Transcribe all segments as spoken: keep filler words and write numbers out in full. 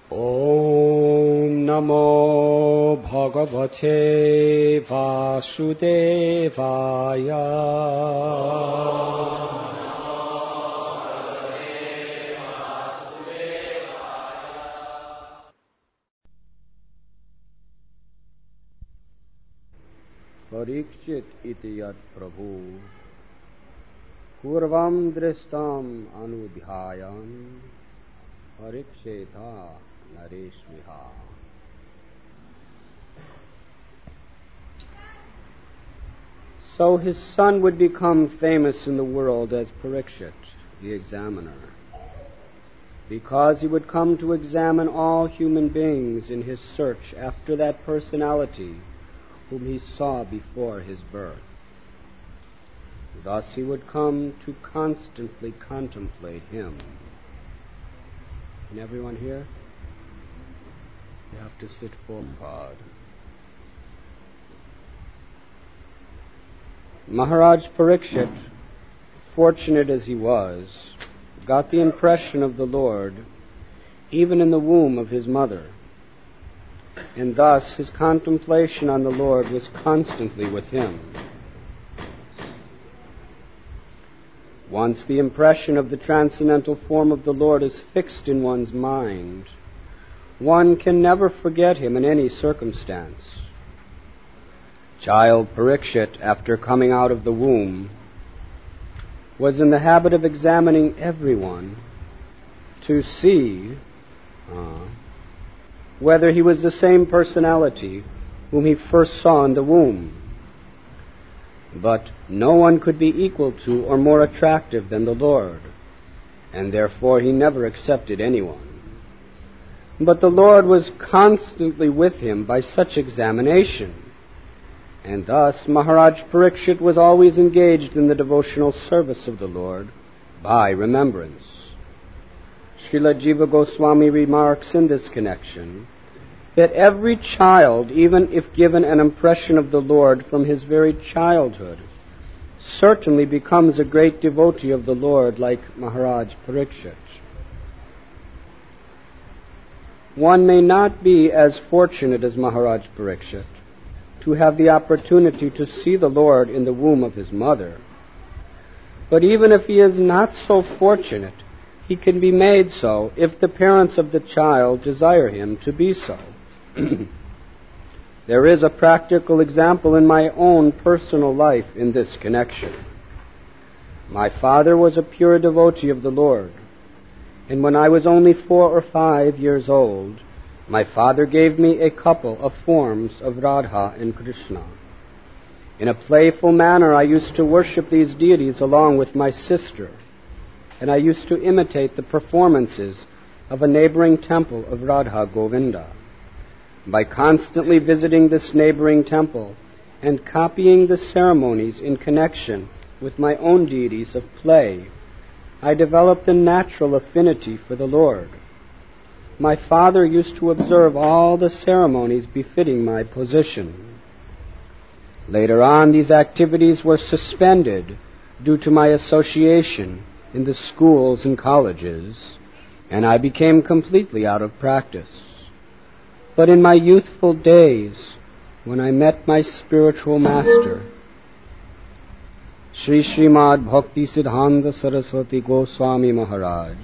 Om Namo Bhagavate Vasudevaya. Parikshit iti yat prabhu purvam dristam anudhyayam pariksheta nareshviha. So his son would become famous in the world as Parikshit, the examiner, because he would come to examine all human beings in his search after that personality whom he saw before his birth. Thus he would come to constantly contemplate him. Can everyone hear? You have to sit forward. Maharaj Parikshit, fortunate as he was, got the impression of the Lord even in the womb of his mother, and thus his contemplation on the Lord was constantly with him. Once the impression of the transcendental form of the Lord is fixed in one's mind, one can never forget him in any circumstance. Child Parikshit, after coming out of the womb, was in the habit of examining everyone to see uh, whether he was the same personality whom he first saw in the womb. But no one could be equal to or more attractive than the Lord, and therefore he never accepted anyone. But the Lord was constantly with him by such examination, and thus Maharaj Parikshit was always engaged in the devotional service of the Lord by remembrance. Srila Jiva Goswami remarks in this connection that every child, even if given an impression of the Lord from his very childhood, certainly becomes a great devotee of the Lord like Maharaj Parikshit. One may not be as fortunate as Maharaj Parikshit to have the opportunity to see the Lord in the womb of his mother, but even if he is not so fortunate, he can be made so if the parents of the child desire him to be so. There is a practical example in my own personal life in this connection. My father was a pure devotee of the Lord, and when I was only four or five years old, my father gave me a couple of forms of Radha and Krishna. In a playful manner, I used to worship these deities along with my sister, and I used to imitate the performances of a neighboring temple of Radha Govinda. By constantly visiting this neighboring temple and copying the ceremonies in connection with my own deities of play, I developed a natural affinity for the Lord. My father used to observe all the ceremonies befitting my position. Later on, these activities were suspended due to my association in the schools and colleges, and I became completely out of practice. But in my youthful days, when I met my spiritual master, Sri Srimad Bhakti Siddhanta Saraswati Goswami Maharaj,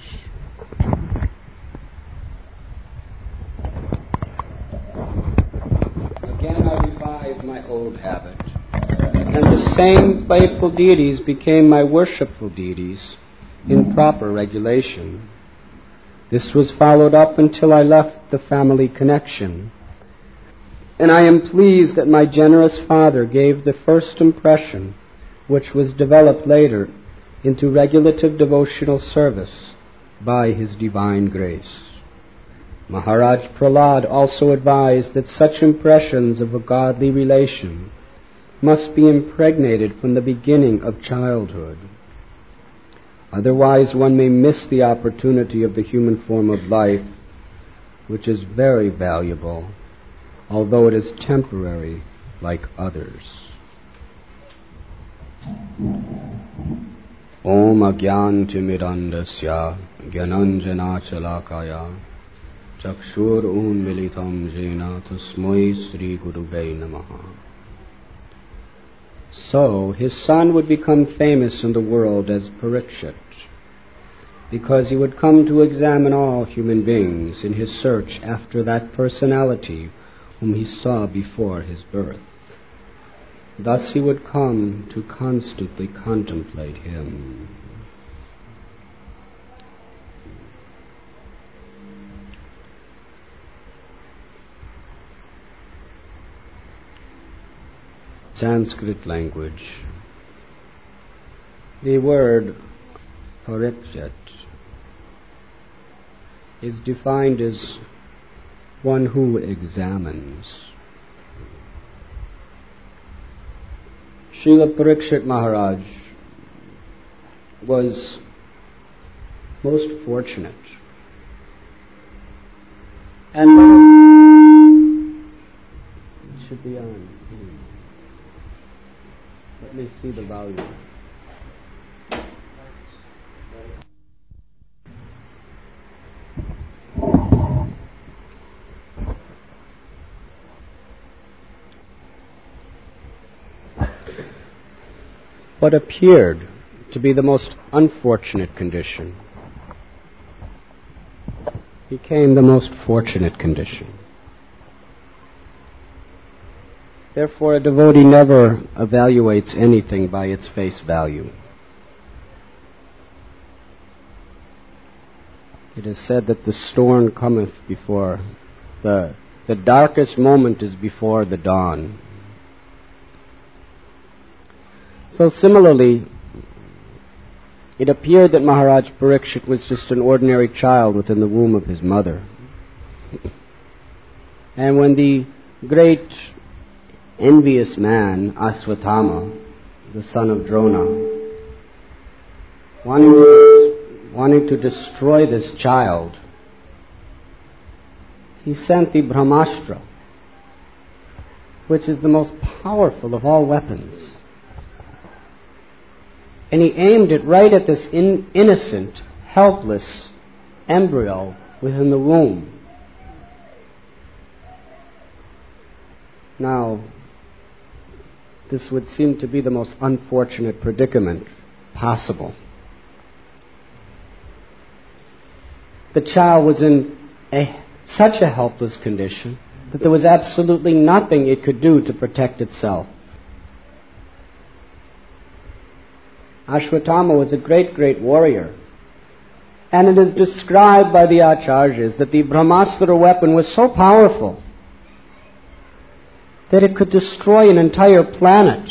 again I revived my old habit, and the same playful deities became my worshipful deities in proper regulation. This was followed up until I left the family connection, and I am pleased that my generous father gave the first impression, which was developed later into regulative devotional service by his divine grace. Maharaj Prahlad also advised that such impressions of a godly relation must be impregnated from the beginning of childhood. Otherwise, one may miss the opportunity of the human form of life, which is very valuable, although it is temporary like others. Om Agyantimirandasya Gyananjana Chalakaya Chakshur unmilitam jena tasmai Sri Gurave Namaha. So his son would become famous in the world as Parikshit, because he would come to examine all human beings in his search after that personality whom he saw before his birth. Thus he would come to constantly contemplate him. Sanskrit language. The word Parikshit is defined as one who examines. Srila Parikshit Maharaj was most fortunate, and it should be on. Let me see the volume. What appeared to be the most unfortunate condition became the most fortunate condition. Therefore, a devotee never evaluates anything by its face value. It is said that the storm cometh before, the, the darkest moment is before the dawn. So similarly, it appeared that Maharaj Parikshit was just an ordinary child within the womb of his mother. And when the great envious man, Ashwatthama, the son of Drona, wanting to, wanting to destroy this child, he sent the Brahmastra, which is the most powerful of all weapons. And he aimed it right at this in, innocent, helpless embryo within the womb. Now, this would seem to be the most unfortunate predicament possible. The child was in a, such a helpless condition that there was absolutely nothing it could do to protect itself. Ashwatthama was a great, great warrior. And it is described by the Acharyas that the Brahmastra weapon was so powerful that it could destroy an entire planet.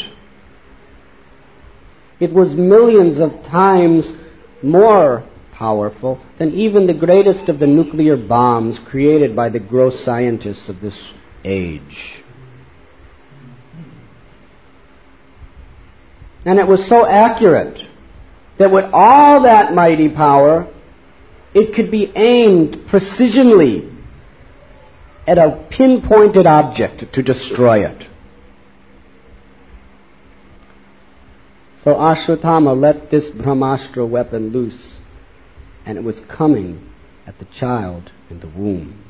It was millions of times more powerful than even the greatest of the nuclear bombs created by the gross scientists of this age. And it was so accurate that with all that mighty power, it could be aimed precisionally at a pinpointed object to destroy it. So Ashwatthama let this Brahmastra weapon loose, and it was coming at the child in the womb.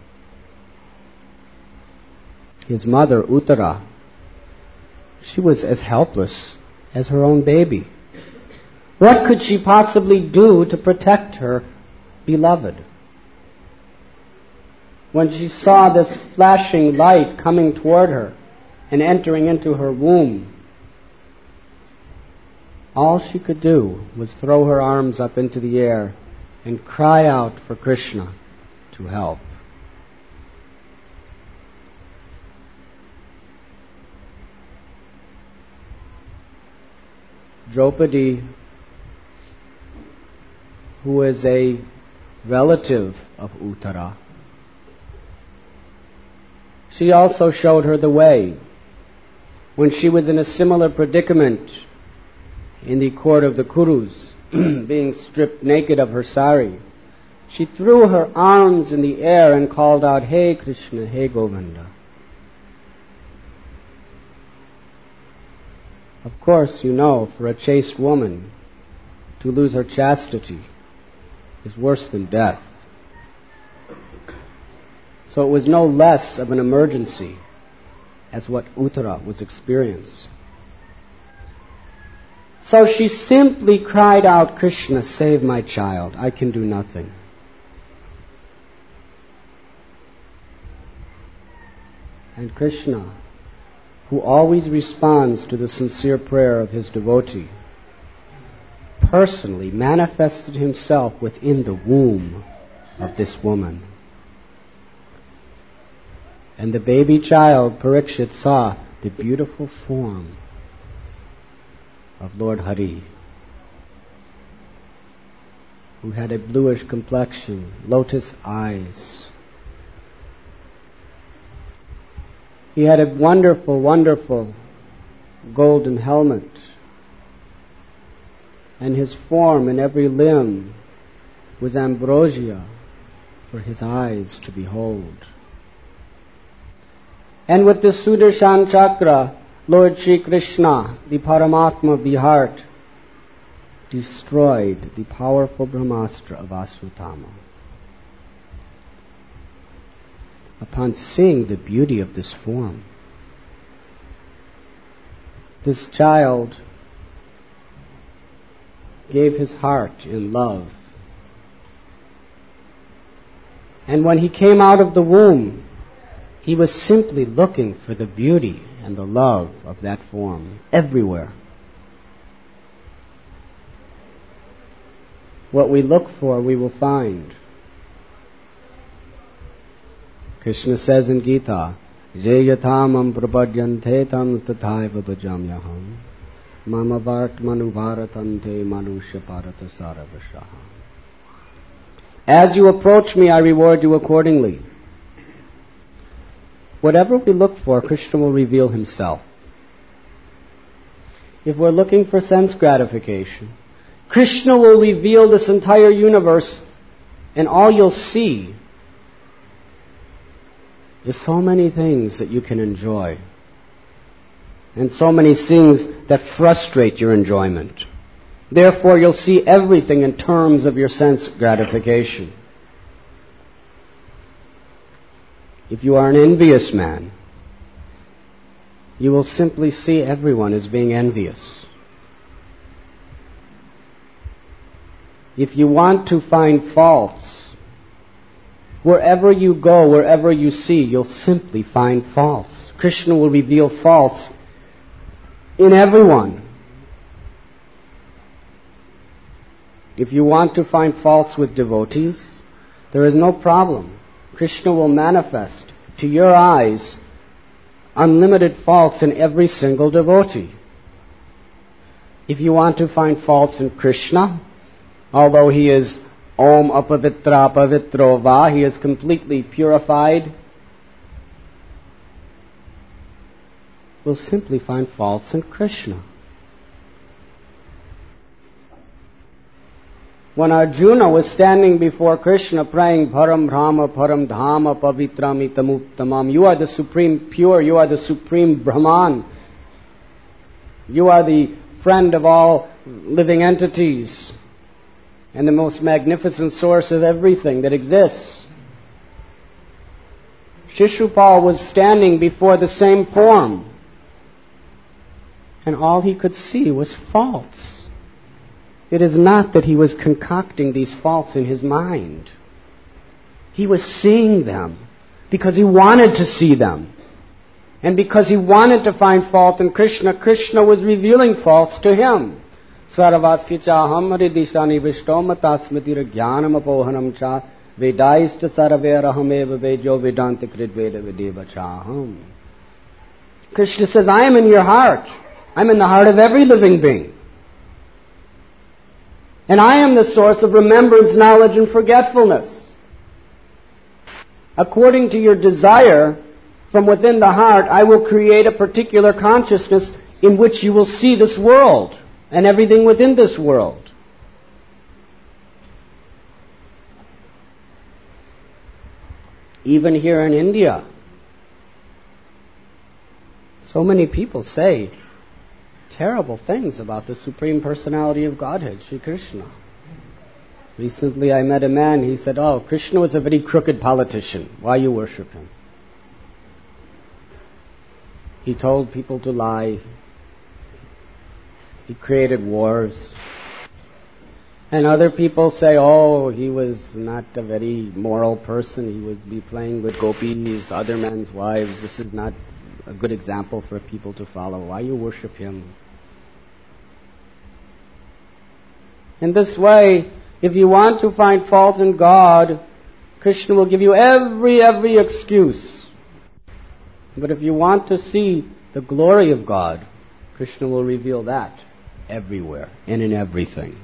His mother, Uttara, she was as helpless as her own baby. What could she possibly do to protect her beloved? When she saw this flashing light coming toward her and entering into her womb, all she could do was throw her arms up into the air and cry out for Krishna to help. Draupadi, who is a relative of Uttara, she also showed her the way. When she was in a similar predicament in the court of the Kurus, being stripped naked of her sari, she threw her arms in the air and called out, "Hey Krishna, hey Govinda." Of course, you know, for a chaste woman to lose her chastity is worse than death. So it was no less of an emergency as what Uttara was experiencing. So she simply cried out, "Krishna, save my child. I can do nothing." And Krishna, who always responds to the sincere prayer of his devotee, personally manifested himself within the womb of this woman. And the baby child, Parikshit, saw the beautiful form of Lord Hari, who had a bluish complexion, lotus eyes. He had a wonderful, wonderful golden helmet, and his form in every limb was ambrosia for his eyes to behold. And with the Sudarshan Chakra, Lord Shri Krishna, the Paramatma of the heart, destroyed the powerful Brahmastra of Aswatthama. Upon seeing the beauty of this form, this child gave his heart in love. And when he came out of the womb, he was simply looking for the beauty and the love of that form everywhere. What we look for, we will find. Krishna says in Gita, "Je yathamam prapadyante tam tathaiva bhajamyaham mama vartmanu bharatante manusya parata saravashaha." As you approach me, I reward you accordingly. Whatever we look for, Krishna will reveal himself. If we're looking for sense gratification, Krishna will reveal this entire universe, and all you'll see is so many things that you can enjoy, and so many things that frustrate your enjoyment. Therefore, you'll see everything in terms of your sense gratification. If you are an envious man, you will simply see everyone as being envious. If you want to find faults, wherever you go, wherever you see, you'll simply find faults. Krishna will reveal faults in everyone. If you want to find faults with devotees, there is no problem. Krishna will manifest to your eyes unlimited faults in every single devotee. If you want to find faults in Krishna, although he is Om Apavitra Pavitro Va, he is completely purified, we'll simply find faults in Krishna. When Arjuna was standing before Krishna praying, Param Brahma, Param Dhama, Pavitram Itamuttamam, you are the supreme pure, you are the supreme Brahman, you are the friend of all living entities, and the most magnificent source of everything that exists. Shishupal was standing before the same form, and all he could see was faults. It is not that he was concocting these faults in his mind. He was seeing them because he wanted to see them. And because he wanted to find fault in Krishna, Krishna was revealing faults to him. Sarvasya chaham hridishani vishtomata smitira jnanam apohanam cha vedaista sarverahameva vejo vedanti kridveda videva chaham. Krishna says, I am in your heart. I'm in the heart of every living being. And I am the source of remembrance, knowledge, and forgetfulness. According to your desire, from within the heart, I will create a particular consciousness in which you will see this world and everything within this world. Even here in India, so many people say terrible things about the Supreme Personality of Godhead, Sri Krishna. Recently I met a man, he said, oh, Krishna was a very crooked politician. Why you worship him? He told people to lie. He created wars. And other people say, oh, he was not a very moral person. He was be playing with gopis, other men's wives. This is not a good example for people to follow. Why you worship him? In this way, if you want to find fault in God, Krishna will give you every, every excuse. But if you want to see the glory of God, Krishna will reveal that everywhere and in everything.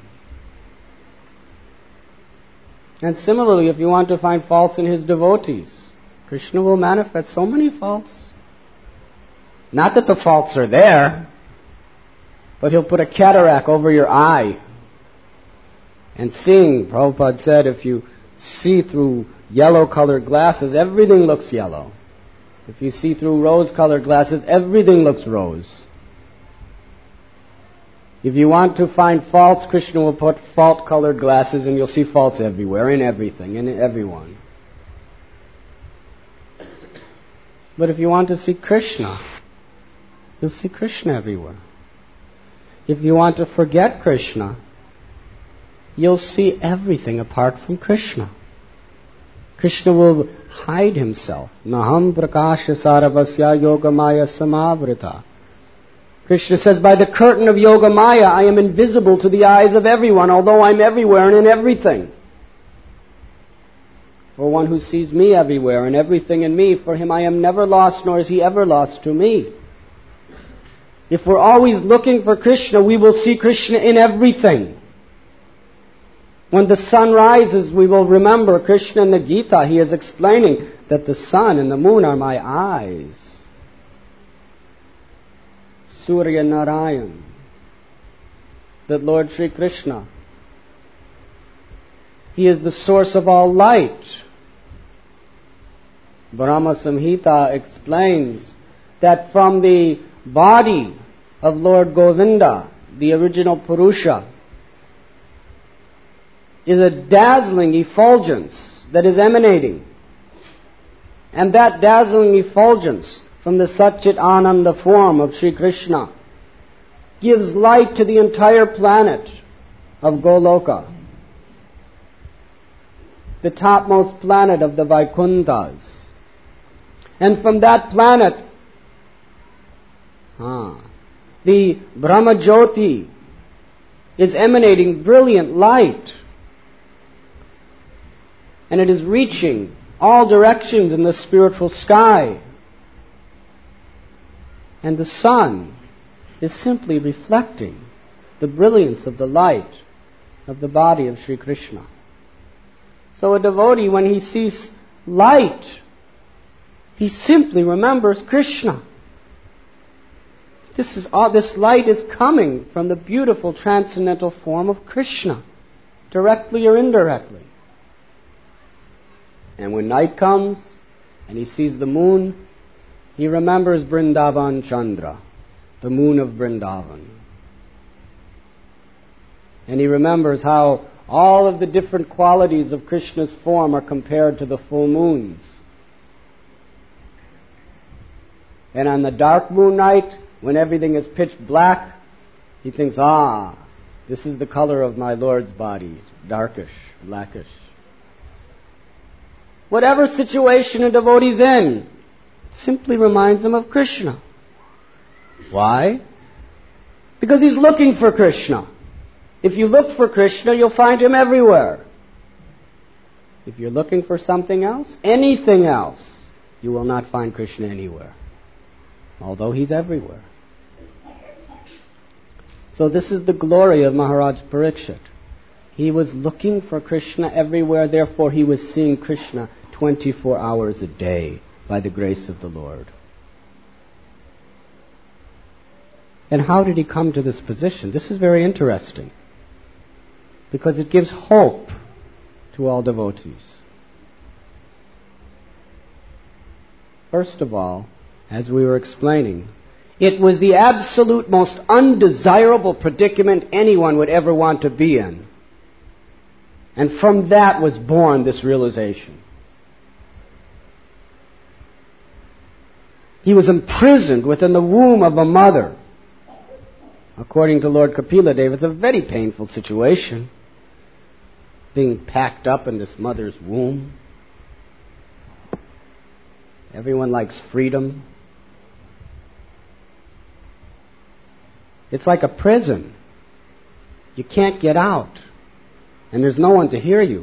And similarly, if you want to find faults in his devotees, Krishna will manifest so many faults. Not that the faults are there, but he'll put a cataract over your eye. And seeing, Prabhupada said, if you see through yellow-colored glasses, everything looks yellow. If you see through rose-colored glasses, everything looks rose. If you want to find faults, Krishna will put fault-colored glasses and you'll see faults everywhere, in everything, in everyone. But if you want to see Krishna, you'll see Krishna everywhere. If you want to forget Krishna, you'll see everything apart from Krishna. Krishna will hide himself. Naham prakasha saravasya yogamaya samavrita. Krishna says, by the curtain of Yoga Maya, I am invisible to the eyes of everyone, although I'm everywhere and in everything. For one who sees me everywhere and everything in me, for him I am never lost, nor is he ever lost to me. If we're always looking for Krishna, we will see Krishna in everything. When the sun rises, we will remember Krishna in the Gita. He is explaining that the sun and the moon are my eyes. Surya Narayan, that Lord Sri Krishna, he is the source of all light. Brahma Samhita explains that from the body of Lord Govinda, the original Purusha, is a dazzling effulgence that is emanating. And that dazzling effulgence from the Satchit Ananda form of Sri Krishna gives light to the entire planet of Goloka, the topmost planet of the Vaikunthas. And from that planet, ah, the Brahma Jyoti is emanating brilliant light. And it is reaching all directions in the spiritual sky. And the sun is simply reflecting the brilliance of the light of the body of Sri Krishna. So a devotee, when he sees light, he simply remembers Krishna. This is all, this light is coming from the beautiful transcendental form of Krishna, directly or indirectly. And when night comes and he sees the moon, he remembers Vrindavan Chandra, the moon of Vrindavan. And he remembers how all of the different qualities of Krishna's form are compared to the full moons. And on the dark moon night, when everything is pitch black, he thinks, ah, this is the color of my Lord's body, darkish, blackish. Whatever situation a devotee's in, simply reminds him of Krishna. Why? Because he's looking for Krishna. If you look for Krishna, you'll find him everywhere. If you're looking for something else, anything else, you will not find Krishna anywhere, although he's everywhere. So this is the glory of Maharaj Parikshit. He was looking for Krishna everywhere, therefore he was seeing Krishna twenty-four hours a day by the grace of the Lord. And how did he come to this position? This is very interesting, because it gives hope to all devotees. First of all, as we were explaining, it was the absolute most undesirable predicament anyone would ever want to be in. And from that was born this realization. He was imprisoned within the womb of a mother. According to Lord Kapila Deva, it's a very painful situation, being packed up in this mother's womb. Everyone likes freedom. It's like a prison. You can't get out, and there's no one to hear you.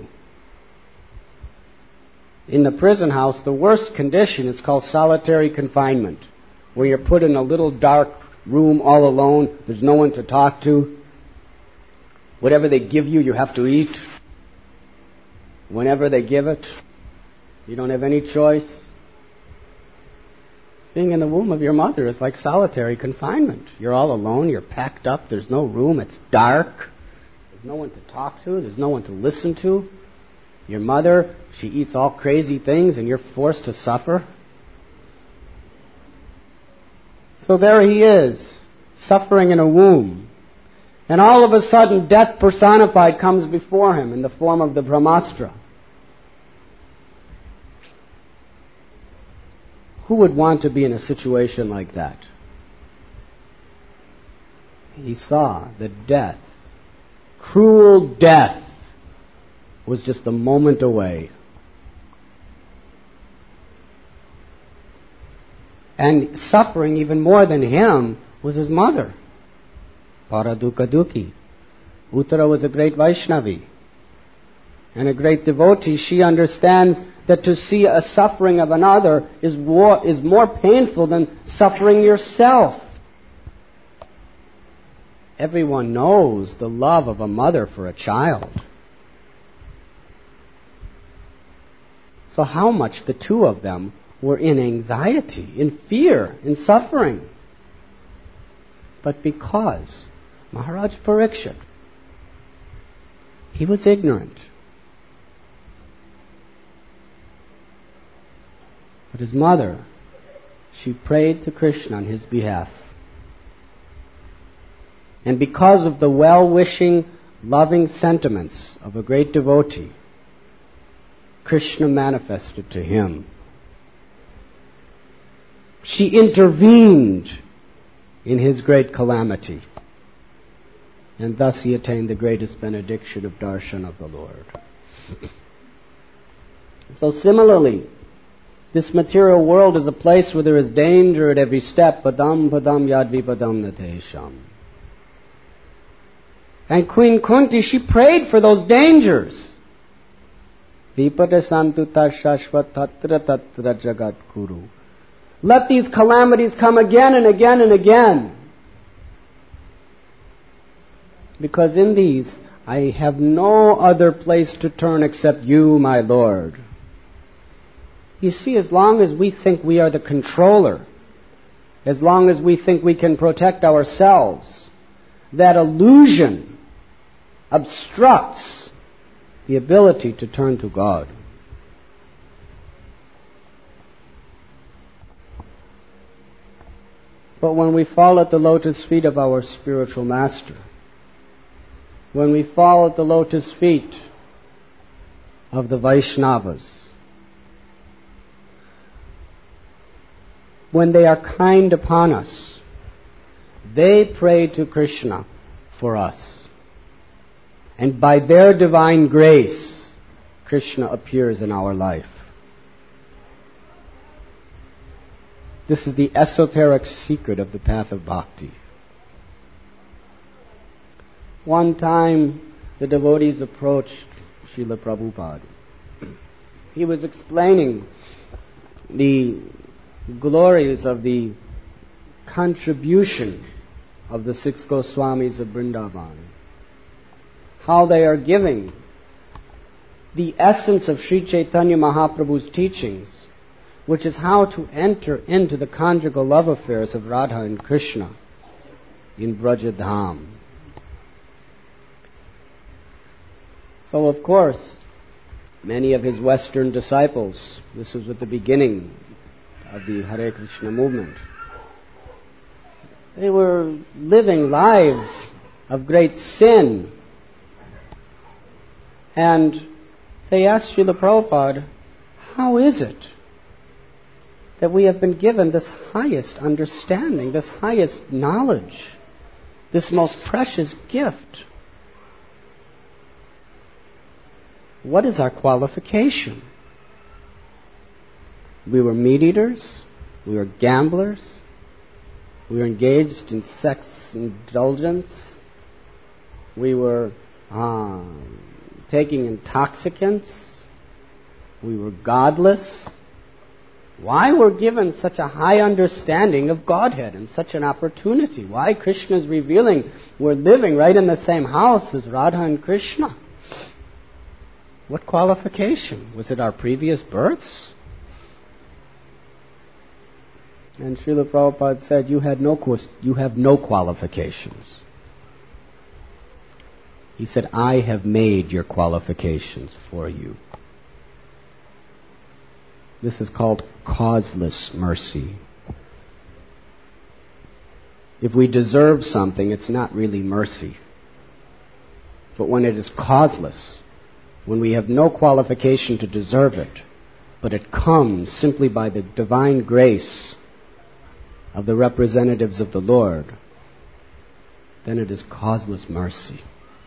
In the prison house, the worst condition is called solitary confinement, where you're put in a little dark room all alone. There's no one to talk to. Whatever they give you, you have to eat. Whenever they give it, you don't have any choice. Being in the womb of your mother is like solitary confinement. You're all alone, you're packed up, there's no room, it's dark. There's no one to talk to, there's no one to listen to. Your mother, she eats all crazy things and you're forced to suffer. So there he is, suffering in a womb. And all of a sudden, death personified comes before him in the form of the Brahmastra. Who would want to be in a situation like that? He saw that death, cruel death, was just a moment away. And suffering even more than him was his mother, Paradukaduki. Uttara was a great Vaishnavi and a great devotee. She understands that to see a suffering of another is more, is more painful than suffering yourself. Everyone knows the love of a mother for a child. So how much the two of them were in anxiety, in fear, in suffering. But because Maharaj Parikshit, he was ignorant. But his mother, she prayed to Krishna on his behalf. And because of the well-wishing, loving sentiments of a great devotee, Krishna manifested to him. She intervened in his great calamity. And thus he attained the greatest benediction of darshan of the Lord. So similarly, this material world is a place where there is danger at every step. Padam padam yad vipadam natesham. And Queen Kunti, she prayed for those dangers. Vipada santuta shashvat tatra tatra jagat kuru. Let these calamities come again and again and again. Because in these, I have no other place to turn except you, my Lord. You see, as long as we think we are the controller, as long as we think we can protect ourselves, that illusion obstructs the ability to turn to God. But when we fall at the lotus feet of our spiritual master, when we fall at the lotus feet of the Vaishnavas, when they are kind upon us, they pray to Krishna for us. And by their divine grace, Krishna appears in our life. This is the esoteric secret of the path of bhakti. One time, the devotees approached Srila Prabhupada. He was explaining the glories of the contribution of the six Goswamis of Vrindavan. How they are giving the essence of Sri Chaitanya Mahaprabhu's teachings, which is how to enter into the conjugal love affairs of Radha and Krishna in Brajadham. So, of course, many of his Western disciples, this was at the beginning of the Hare Krishna movement, they were living lives of great sin. And they asked Srila Prabhupada, how is it that we have been given this highest understanding, this highest knowledge, this most precious gift? What is our qualification? We were meat eaters, we were gamblers, we were engaged in sex indulgence, we were uh, taking intoxicants, we were godless. Why were given such a high understanding of Godhead and such an opportunity? Why Krishna is revealing we're living right in the same house as Radha and Krishna? What qualification? Was it our previous births? And Srila Prabhupada said, you had no you have no qualifications. He said, I have made your qualifications for you. This is called causeless mercy. If we deserve something, it's not really mercy. But when it is causeless, when we have no qualification to deserve it, but it comes simply by the divine grace of the representatives of the Lord, then it is causeless mercy.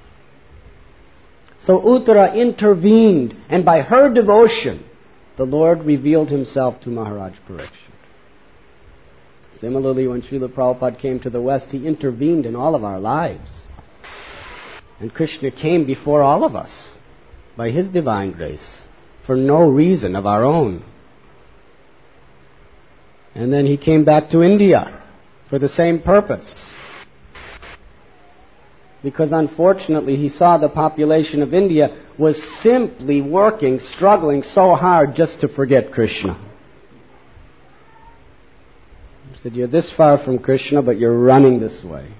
So Uttara intervened, and by her devotion, the Lord revealed himself to Maharaj Parikshit. Similarly, when Srila Prabhupada came to the West, he intervened in all of our lives. And Krishna came before all of us by his divine grace for no reason of our own. And then he came back to India for the same purpose. Because unfortunately he saw the population of India was simply working, struggling so hard just to forget Krishna. He said, you're this far from Krishna, but you're running this way.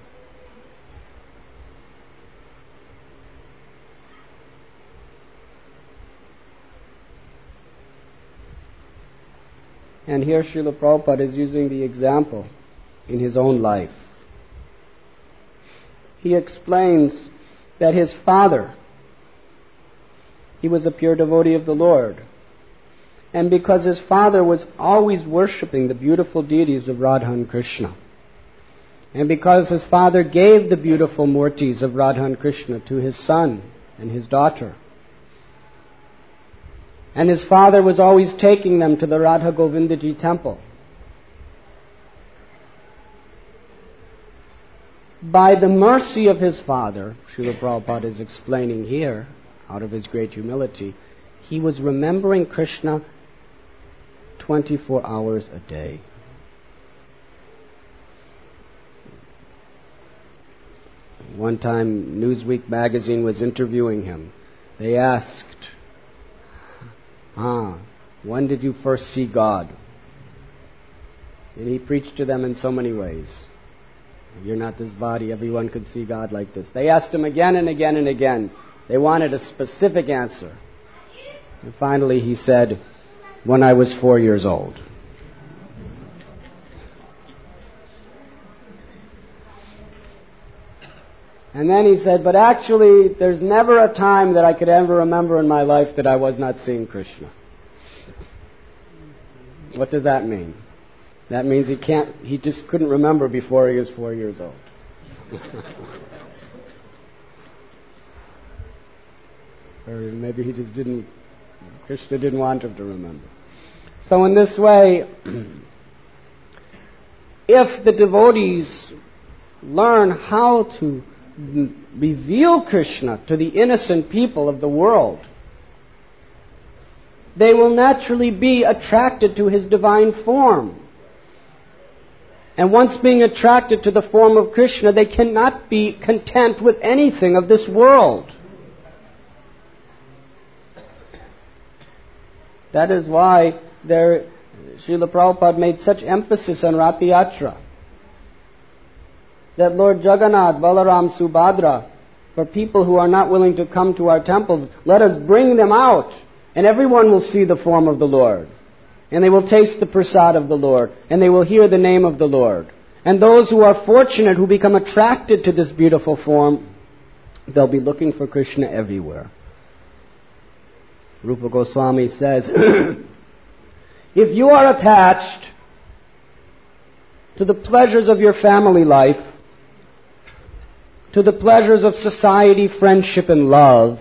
And here Srila Prabhupada is using the example in his own life. He explains that his father, he was a pure devotee of the Lord. And because his father was always worshipping the beautiful deities of Radha and Krishna, and because his father gave the beautiful murtis of Radha and Krishna to his son and his daughter, and his father was always taking them to the Radha Govindaji temple, by the mercy of his father, Srila Prabhupada is explaining here, out of his great humility, he was remembering Krishna twenty-four hours a day. One time, Newsweek magazine was interviewing him. They asked, ah, when did you first see God? And he preached to them in so many ways. You're not this body, everyone could see God like this. They asked him again and again and again. They wanted a specific answer. And finally he said, when I was four years old. And then he said, but actually there's never a time that I could ever remember in my life that I was not seeing Krishna. What does that mean? That means he can't, he just couldn't remember before he was four years old. Or maybe he just didn't, Krishna didn't want him to remember. So in this way, if the devotees learn how to reveal Krishna to the innocent people of the world, they will naturally be attracted to his divine form. And once being attracted to the form of Krishna, they cannot be content with anything of this world. That is why there, Srila Prabhupada made such emphasis on Rath Yatra. That Lord Jagannath, Balaram, Subhadra, for people who are not willing to come to our temples, let us bring them out, and everyone will see the form of the Lord. And they will taste the prasad of the Lord, and they will hear the name of the Lord. And those who are fortunate, who become attracted to this beautiful form, they'll be looking for Krishna everywhere. Rupa Goswami says, if you are attached to the pleasures of your family life, to the pleasures of society, friendship, and love,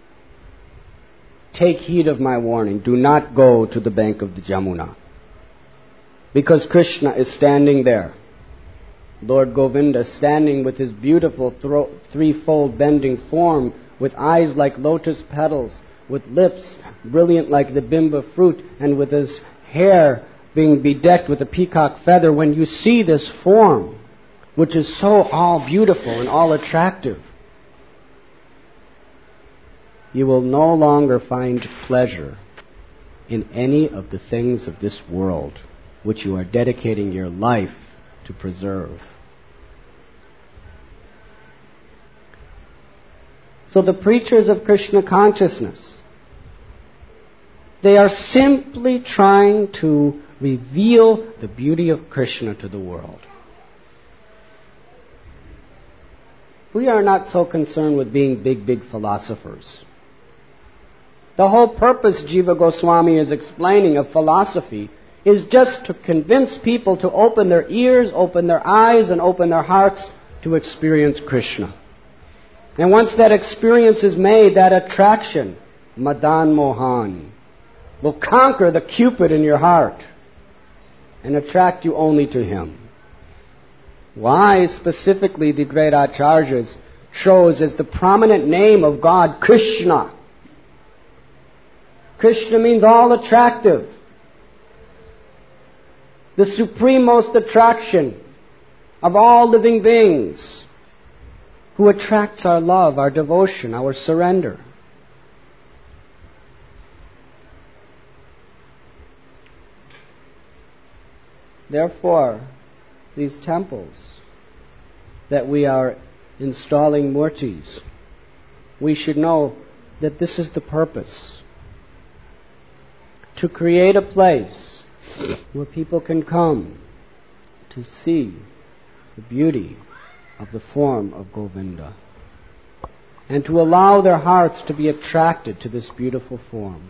take heed of my warning. Do not go to the bank of the Jamuna. Because Krishna is standing there. Lord Govinda standing with his beautiful thro- threefold bending form, with eyes like lotus petals, with lips brilliant like the bimba fruit, and with his hair being bedecked with a peacock feather. When you see this form, which is so all beautiful and all attractive, you will no longer find pleasure in any of the things of this world which you are dedicating your life to preserve. So the preachers of Krishna consciousness, they are simply trying to reveal the beauty of Krishna to the world. We are not so concerned with being big, big philosophers. The whole purpose, Jiva Goswami is explaining, of philosophy is just to convince people to open their ears, open their eyes, and open their hearts to experience Krishna. And once that experience is made, that attraction, Madan Mohan, will conquer the Cupid in your heart and attract you only to him. Why specifically the great Acharyas chose as the prominent name of God Krishna? Krishna means all attractive. The supreme most attraction of all living beings, who attracts our love, our devotion, our surrender. Therefore, these temples that we are installing murtis, we should know that this is the purpose. To create a place where people can come to see the beauty of the form of Govinda, and to allow their hearts to be attracted to this beautiful form.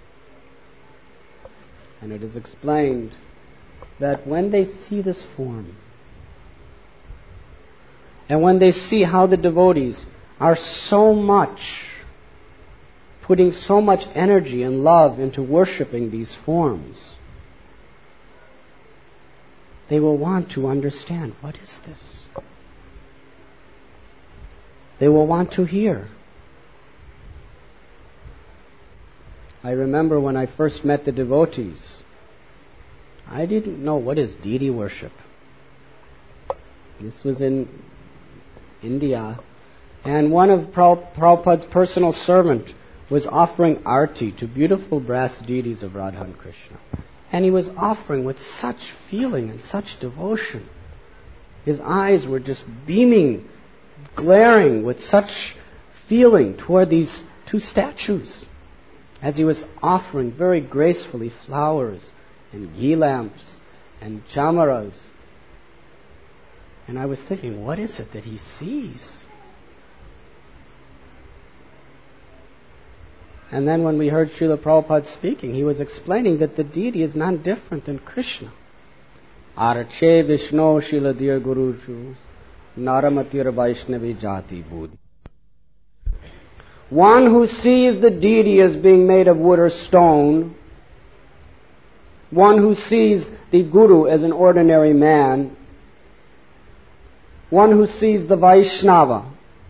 And it is explained that when they see this form, and when they see how the devotees are so much, putting so much energy and love into worshipping these forms, they will want to understand, what is this? They will want to hear. I remember when I first met the devotees, I didn't know what is deity worship. This was in India, and one of Prabhupada's personal servant was offering arti to beautiful brass deities of Radha and Krishna. And he was offering with such feeling and such devotion. His eyes were just beaming, glaring with such feeling toward these two statues, as he was offering very gracefully flowers and ghee lamps and chamaras. And I was thinking, what is it that he sees? And then when we heard Srila Prabhupada speaking, he was explaining that the deity is none different than Krishna. Arche Vishnu Srila Dear Guruju Naramatir Vaishnavi Jati Buddhi. One who sees the deity as being made of wood or stone, one who sees the Guru as an ordinary man, one who sees the Vaishnava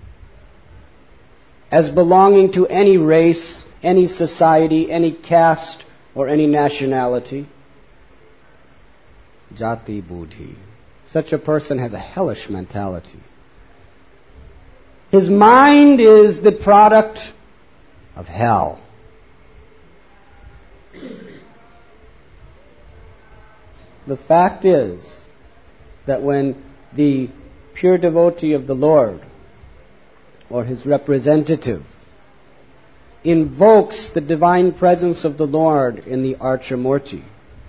as belonging to any race, any society, any caste, or any nationality, Jati Buddhi. Such a person has a hellish mentality. His mind is the product of hell. The fact is that when the pure devotee of the Lord, or his representative, invokes the divine presence of the Lord in the Archamurti,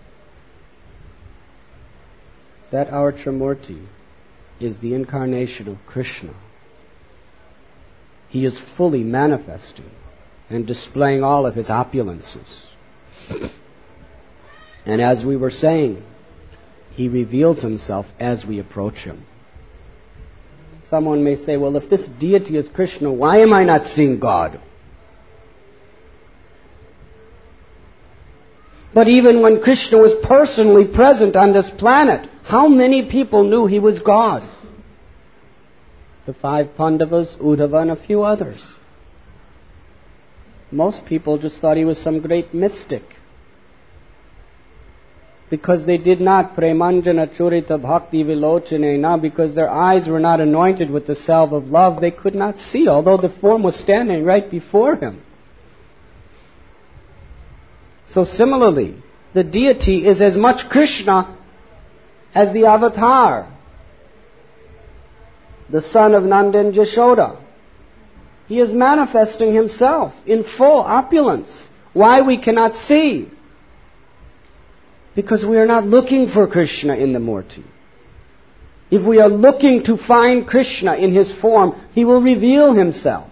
that Archamurti is the incarnation of Krishna. He is fully manifesting and displaying all of his opulences. And as we were saying, he reveals himself as we approach him. Someone may say, well, if this deity is Krishna, why am I not seeing God? But even when Krishna was personally present on this planet, how many people knew he was God? The five Pandavas, Uddhava, and a few others. Most people just thought he was some great mystic. Because they did not premanjana churita bhakti vilochanena, because their eyes were not anointed with the salve of love, they could not see, although the form was standing right before him. So similarly, the deity is as much Krishna as the avatar, the son of Nanda and Jashoda. He is manifesting himself in full opulence. Why we cannot see? Because we are not looking for Krishna in the Murti. If we are looking to find Krishna in his form, he will reveal himself.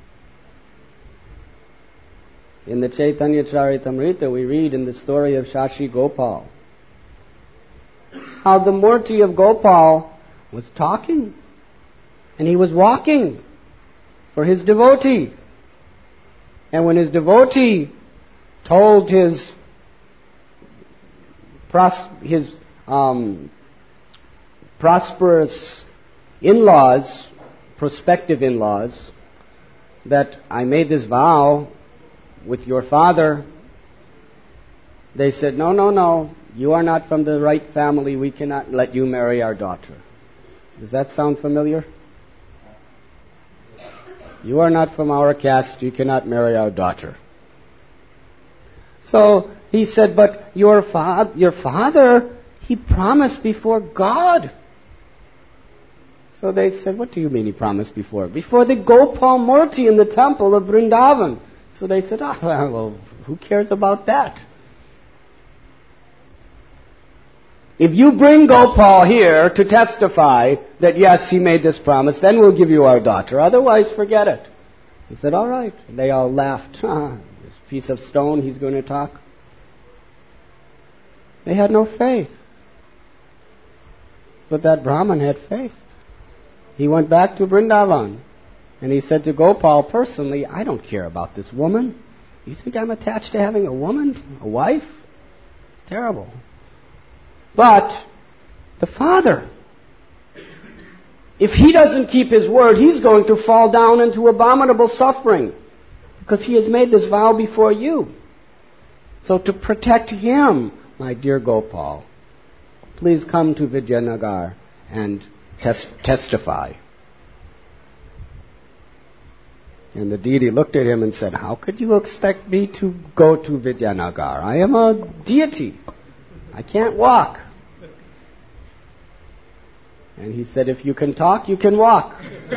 In the Chaitanya Charitamrita, we read in the story of Shashi Gopal how the Murti of Gopal was talking and he was walking for his devotee. And when his devotee told his pros- his um, prosperous in-laws, prospective in-laws, that I made this vow with your father, they said, no, no, no, you are not from the right family, we cannot let you marry our daughter. Does that sound familiar? You are not from our caste, you cannot marry our daughter. So he said, but your, fa- your father, he promised before God. So they said, what do you mean he promised before? Before the Gopal Murti in the temple of Vrindavan. So they said, oh, well, who cares about that? If you bring Gopal here to testify that yes, he made this promise, then we'll give you our daughter. Otherwise, forget it. He said, all right. And they all laughed. Ah, this piece of stone, he's going to talk. They had no faith. But that Brahmin had faith. He went back to Vrindavan. And he said to Gopal personally, I don't care about this woman. You think I'm attached to having a woman? A wife? It's terrible. But the father, if he doesn't keep his word, he's going to fall down into abominable suffering. Because he has made this vow before you. So to protect him, my dear Gopal, please come to Vijayanagar and tes- testify. And the deity looked at him and said, how could you expect me to go to Vijayanagar? I am a deity. I can't walk. And he said, if you can talk, you can walk.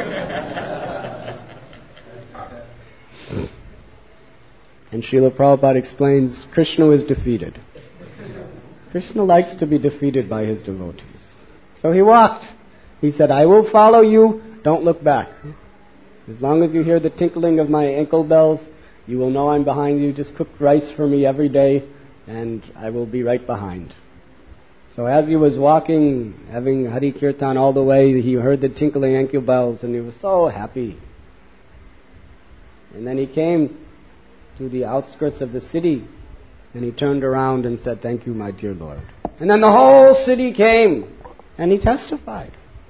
And Srila Prabhupada explains, Krishna is defeated. Krishna likes to be defeated by his devotees. So he walked. He said, I will follow you, don't look back. As long as you hear the tinkling of my ankle bells, you will know I'm behind you. Just cook rice for me every day, and I will be right behind. So as he was walking, having Hari Kirtan all the way, he heard the tinkling ankle bells, and he was so happy. And then he came to the outskirts of the city, and he turned around and said, thank you, my dear Lord. And then the whole city came, and he testified.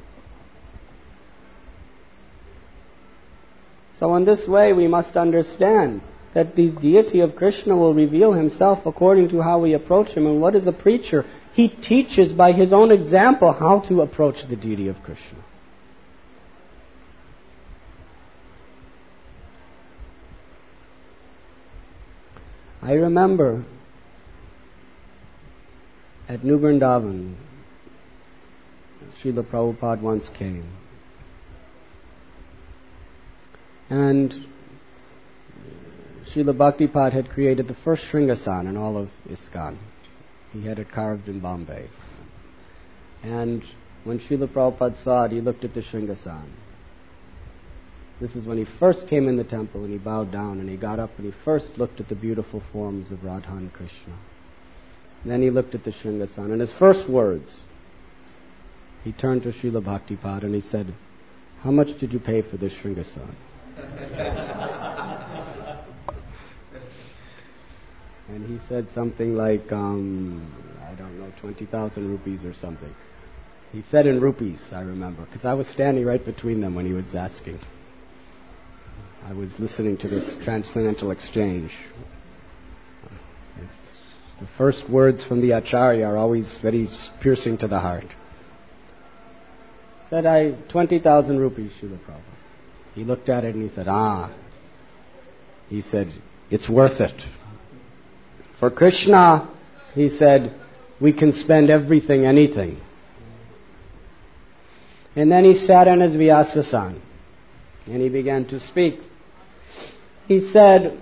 So in this way, we must understand that the deity of Krishna will reveal himself according to how we approach him. And what is a preacher? He teaches by his own example how to approach the deity of Krishna. I remember at New Vrindavan, Srila Prabhupada once came. And Srila Bhaktipad had created the first Shringasan in all of ISKCON. He had it carved in Bombay. And when Srila Prabhupada saw it, he looked at the Shringasan. This is when he first came in the temple and he bowed down and he got up and he first looked at the beautiful forms of Radha and Krishna. And then he looked at the Shringasana, and his first words, he turned to Srila Bhaktipada and he said, "How much did you pay for this Shringasana?" And he said something like, um, I don't know, twenty thousand rupees or something. He said in rupees, I remember, because I was standing right between them when he was asking. I was listening to this transcendental exchange. It's, the first words from the Acharya are always very piercing to the heart. Said, I, twenty thousand rupees, Srila Prabhupada. He looked at it and he said, ah. He said, it's worth it. For Krishna, he said, we can spend everything, anything. And then he sat on his Vyasasana and he began to speak. He said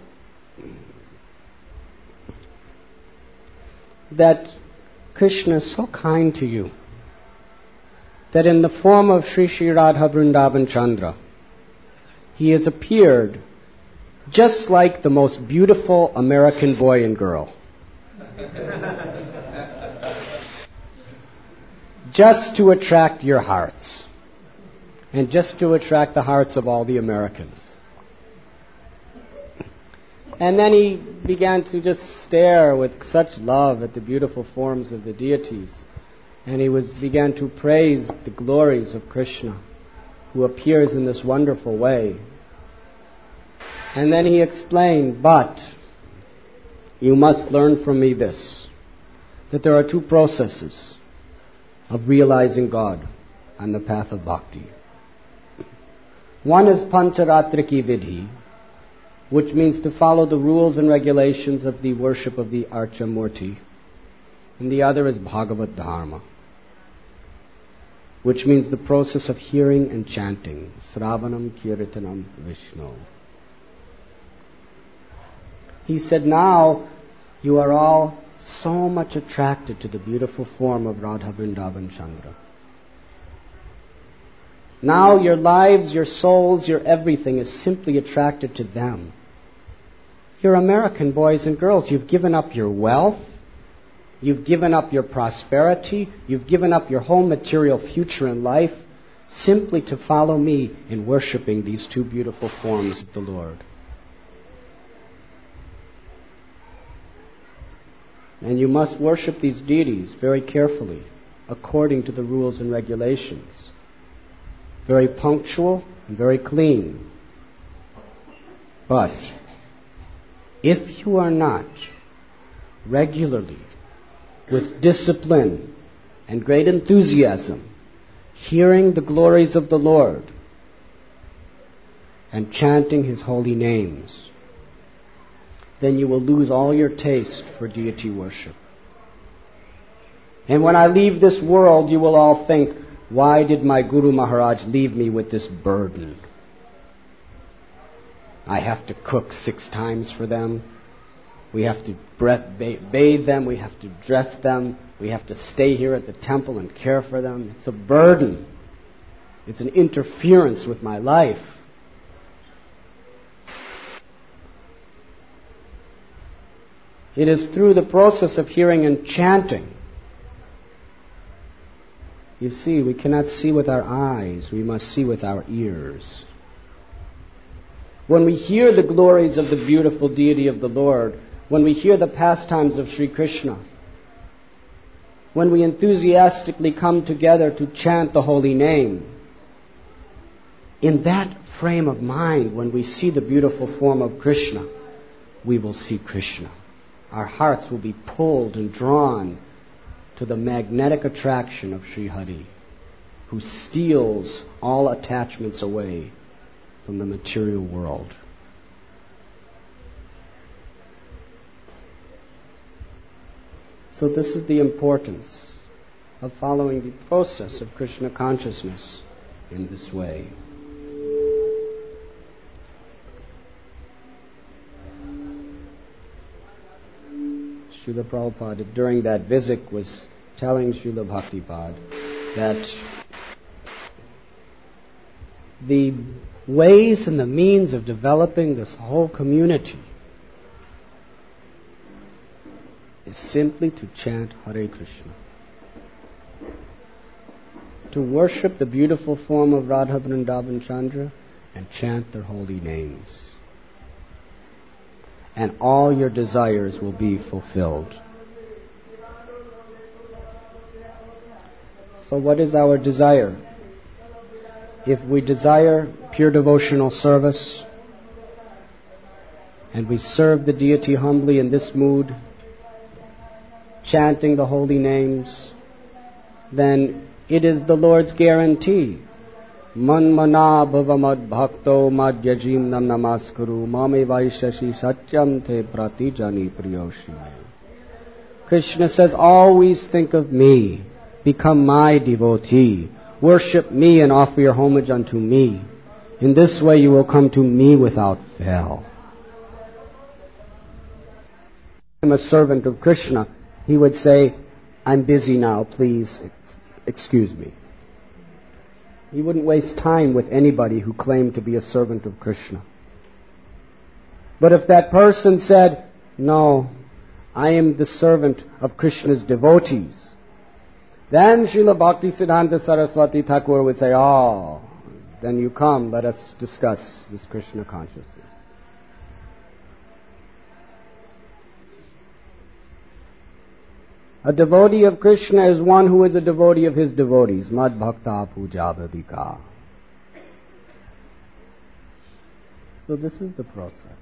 that Krishna is so kind to you that in the form of Sri Sri Radha Vrindavan Chandra, he has appeared just like the most beautiful American boy and girl. Just to attract your hearts. And just to attract the hearts of all the Americans. And then he began to just stare with such love at the beautiful forms of the deities. And he was began to praise the glories of Krishna, who appears in this wonderful way. And then he explained, but you must learn from me this, that there are two processes of realizing God on the path of bhakti. One is Pancharatriki Vidhi, which means to follow the rules and regulations of the worship of the Archa Murti. And the other is Bhagavad Dharma, which means the process of hearing and chanting. Sravanam Kirtanam Vishnu. He said, now you are all so much attracted to the beautiful form of Radha Vrindavan Chandra. Now your lives, your souls, your everything is simply attracted to them. You're American boys and girls. You've given up your wealth. You've given up your prosperity. You've given up your whole material future in life simply to follow me in worshiping these two beautiful forms of the Lord. And you must worship these deities very carefully, according to the rules and regulations. Very punctual and very clean. But if you are not regularly, with discipline and great enthusiasm, hearing the glories of the Lord and chanting His holy names, then you will lose all your taste for deity worship. And when I leave this world, you will all think, why did my Guru Maharaj leave me with this burden? I have to cook six times for them. We have to bathe them. We have to dress them. We have to stay here at the temple and care for them. It's a burden. It's an interference with my life. It is through the process of hearing and chanting. You see, we cannot see with our eyes. We must see with our ears. When we hear the glories of the beautiful deity of the Lord, when we hear the pastimes of Sri Krishna, when we enthusiastically come together to chant the holy name, in that frame of mind, when we see the beautiful form of Krishna, we will see Krishna. Our hearts will be pulled and drawn to the magnetic attraction of Sri Hari, who steals all attachments away from the material world. So this is the importance of following the process of Krishna consciousness in this way. Srila Prabhupada, during that visit, was telling Srila Bhaktipada that the ways and the means of developing this whole community is simply to chant Hare Krishna. To worship the beautiful form of Radha Vrindavan Chandra and chant their holy names. And all your desires will be fulfilled. So what is our desire? If we desire pure devotional service, and we serve the deity humbly in this mood, chanting the holy names, then it is the Lord's guarantee. Man mana bhavamad bhakto madhyajim nam namaskuru mame vaishashi satyam te pratijani priyoshime. Krishna says, always think of me. Become my devotee. Worship me and offer your homage unto me. In this way you will come to me without fail. I'm a servant of Krishna. He would say, I'm busy now, please excuse me. He wouldn't waste time with anybody who claimed to be a servant of Krishna. But if that person said, no, I am the servant of Krishna's devotees, then Srila Bhaktisiddhanta Saraswati Thakur would say, oh, then you come, let us discuss this Krishna consciousness. A devotee of Krishna is one who is a devotee of his devotees. Mad bhakta puja vadika. So this is the process.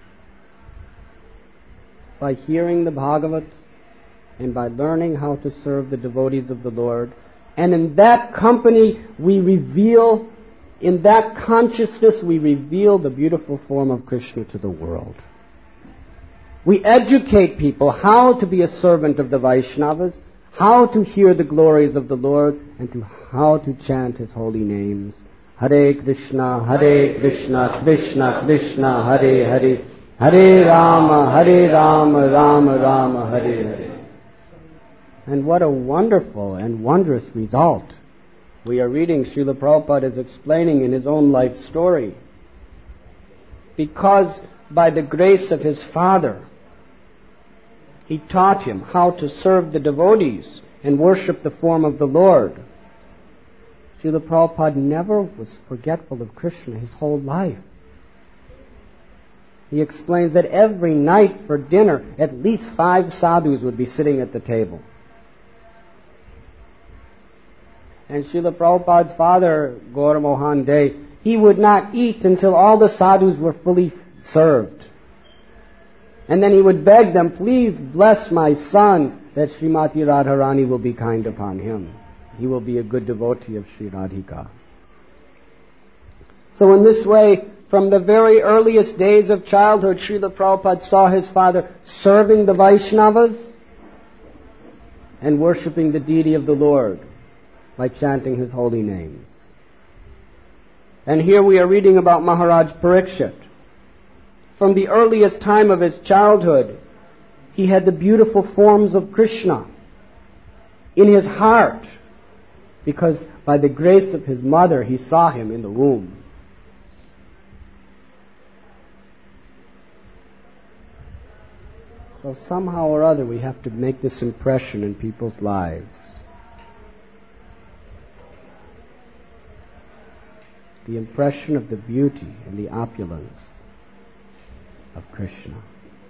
By hearing the Bhagavat and by learning how to serve the devotees of the Lord, and in that company we reveal, in that consciousness we reveal the beautiful form of Krishna to the world. We educate people how to be a servant of the Vaishnavas, how to hear the glories of the Lord, and to how to chant His holy names. Hare Krishna, Hare Krishna, Krishna Krishna, Hare Hare, Hare Rama, Hare Rama, Rama Rama, Hare Hare. And what a wonderful and wondrous result. We are reading, Srila Prabhupada is explaining in his own life story. Because by the grace of his father, he taught him how to serve the devotees and worship the form of the Lord. Srila Prabhupada never was forgetful of Krishna his whole life. He explains that every night for dinner, at least five sadhus would be sitting at the table. And Srila Prabhupada's father, Gaura Mohan Dey, he would not eat until all the sadhus were fully served. And then he would beg them, please bless my son, that Srimati Radharani will be kind upon him. He will be a good devotee of Sri Radhika. So in this way, from the very earliest days of childhood, Srila Prabhupada saw his father serving the Vaishnavas and worshipping the deity of the Lord by chanting his holy names. And here we are reading about Maharaj Parikshit. From the earliest time of his childhood, he had the beautiful forms of Krishna in his heart, because by the grace of his mother, he saw him in the womb. So somehow or other, we have to make this impression in people's lives. The impression of the beauty and the opulence of Krishna.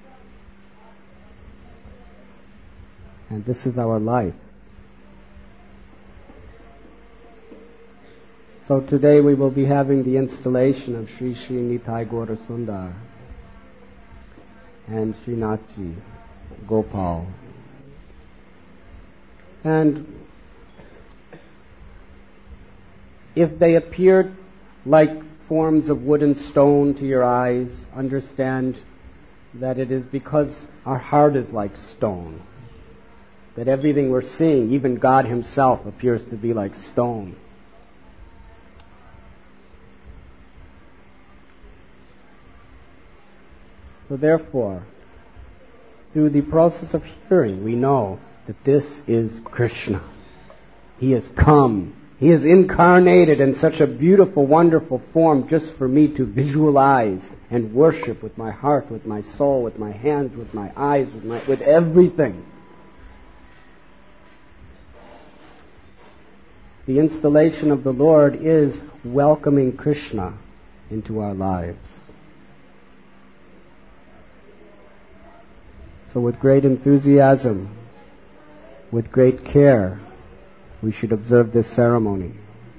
And this is our life. So today we will be having the installation of Sri Sri Nitai Gaura Sundar and Srinathji Gopal. And if they appear like forms of wood and stone to your eyes, understand that it is because our heart is like stone. That everything we're seeing, even God Himself, appears to be like stone. So therefore, through the process of hearing, we know that this is Krishna. He has come He is incarnated in such a beautiful, wonderful form just for me to visualize and worship with my heart, with my soul, with my hands, with my eyes, with my, with everything. The installation of the Lord is welcoming Krishna into our lives. So with great enthusiasm, with great care, we should observe this ceremony.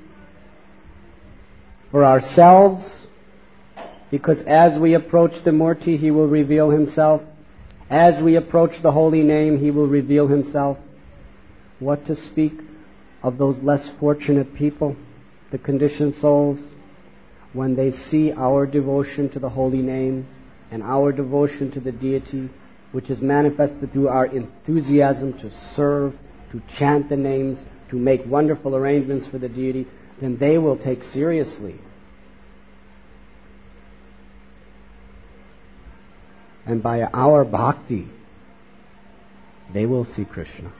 For ourselves, because as we approach the Murti, He will reveal Himself. As we approach the holy name, He will reveal Himself. What to speak of those less fortunate people, the conditioned souls, when they see our devotion to the holy name and our devotion to the deity, which is manifested through our enthusiasm to serve, to chant the names, to make wonderful arrangements for the deity, then they will take seriously. And by our bhakti, they will see Krishna.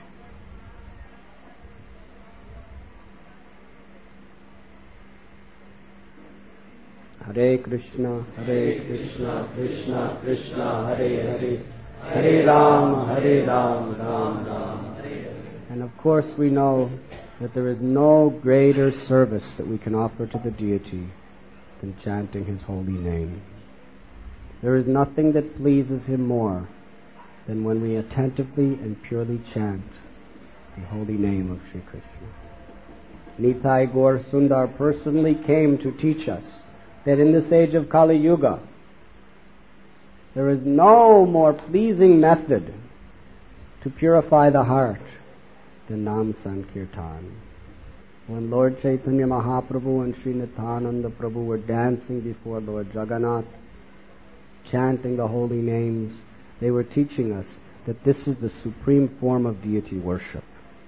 Hare Krishna, Hare Krishna, Krishna Krishna, Hare Hare, Hare Ram, Hare Ram, Ram Ram, Hare Hare. And of course we know that there is no greater service that we can offer to the deity than chanting His holy name. There is nothing that pleases Him more than when we attentively and purely chant the holy name of Sri Krishna. Nitai Gaur Sundar personally came to teach us that in this age of Kali Yuga, there is no more pleasing method to purify the heart than Nam Sankirtan. When Lord Chaitanya Mahaprabhu and Sri Nityananda Prabhu were dancing before Lord Jagannath, chanting the holy names, they were teaching us that this is the supreme form of deity worship.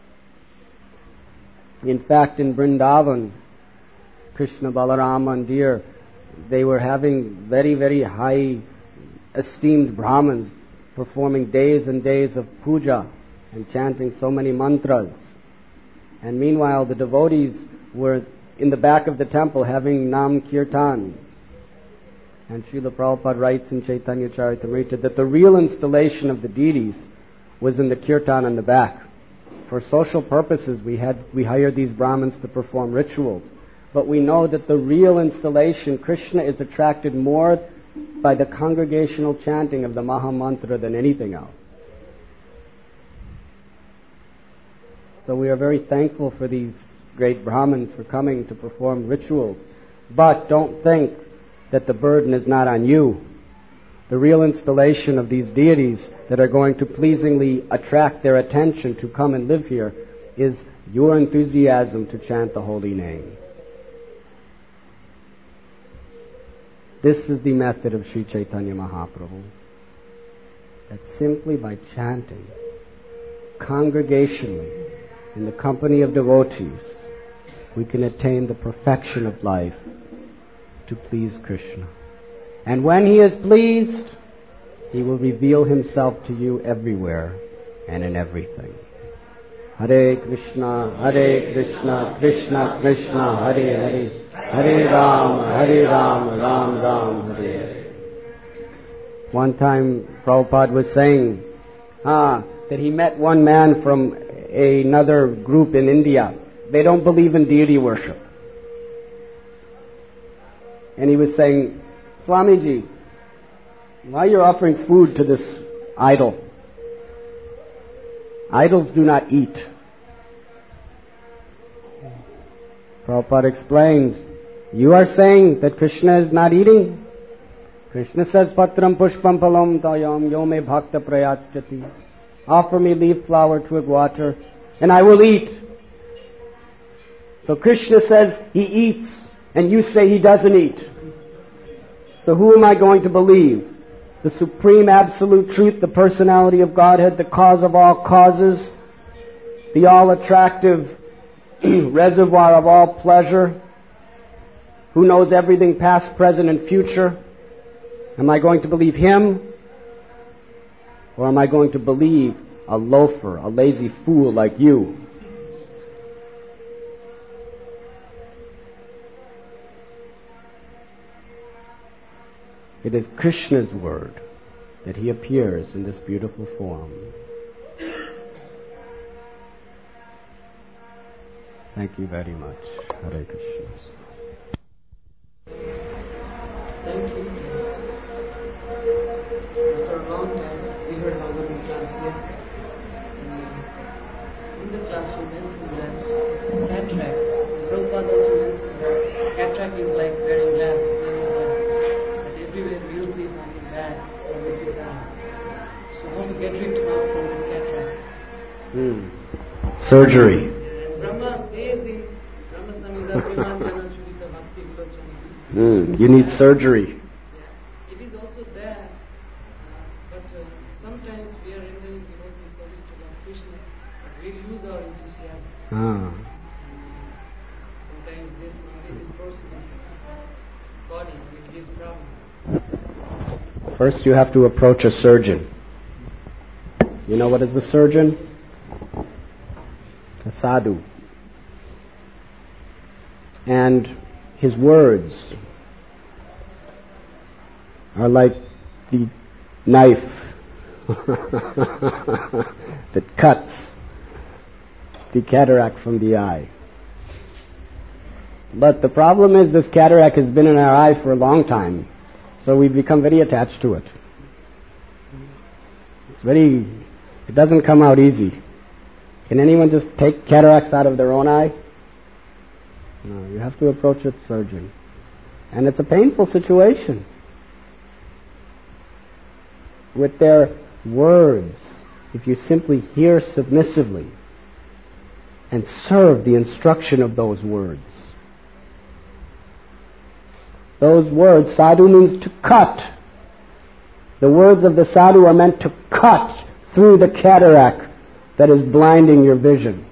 In fact, in Vrindavan, Krishna Balaram Mandir, they were having very, very high esteemed Brahmins performing days and days of puja and chanting so many mantras. And meanwhile, the devotees were in the back of the temple having Nam Kirtan. And Srila Prabhupada writes in Chaitanya Charitamrita that the real installation of the deities was in the kirtan in the back. For social purposes, we had we hired these Brahmins to perform rituals. But we know that the real installation, Krishna is attracted more by the congregational chanting of the Maha Mantra than anything else. So we are very thankful for these great Brahmins for coming to perform rituals. But don't think that the burden is not on you. The real installation of these deities that are going to pleasingly attract their attention to come and live here is your enthusiasm to chant the holy names. This is the method of Sri Chaitanya Mahaprabhu. That simply by chanting congregationally in the company of devotees, we can attain the perfection of life to please Krishna. And when He is pleased, He will reveal Himself to you everywhere and in everything. Hare Krishna, Hare Krishna, Krishna Krishna, Hare Hare, Hare Ram, Hare Ram, Ram Ram, Hare Hare. One time Prabhupada was saying ah, that he met one man from another group in India. They don't believe in deity worship. And he was saying, Swamiji, why are you offering food to this idol? Idols do not eat. Prabhupada explained, you are saying that Krishna is not eating? Krishna says, Patram pushpam palam tayam yome bhakta prayachati. Offer me leaf, flower, twig, water, and I will eat. So Krishna says He eats, and you say He doesn't eat. So who am I going to believe? The supreme absolute truth, the personality of Godhead, the cause of all causes, the all-attractive reservoir of all pleasure, who knows everything past, present, and future? Am I going to believe Him? Or am I going to believe a loafer, a lazy fool like you? It is Krishna's word that he appears in this beautiful form. Thank you very much. Hare Krishna. Thank you. After a long time, we heard Bhagavatam class here. And in the class, you mentioned that cataract. Prabhupada also mentioned that cataract is like wearing glass, wearing glass. That everywhere we will see something bad or with this eyes. So how to get rid now from this cataract? Hmm. Surgery. And Brahma says in Brahma Samhita Vimanjana Churita Bhakti Vilochana. Hmm. You need surgery. Yeah. It is also there, uh, but uh, sometimes we are rendering devotional service to Lord Krishna, but we lose our enthusiasm. Ah. Sometimes this only this person body which gives problems. First you have to approach a surgeon. You know what is a surgeon? A sadhu. And his words are like the knife that cuts the cataract from the eye. But the problem is this cataract has been in our eye for a long time, so we've become very attached to it. It's very, it doesn't come out easy. Can anyone just take cataracts out of their own eye? No, you have to approach a surgeon. And it's a painful situation. With their words, if you simply hear submissively and serve the instruction of those words. Those words, sadhu means to cut. The words of the sadhu are meant to cut through the cataract that is blinding your vision.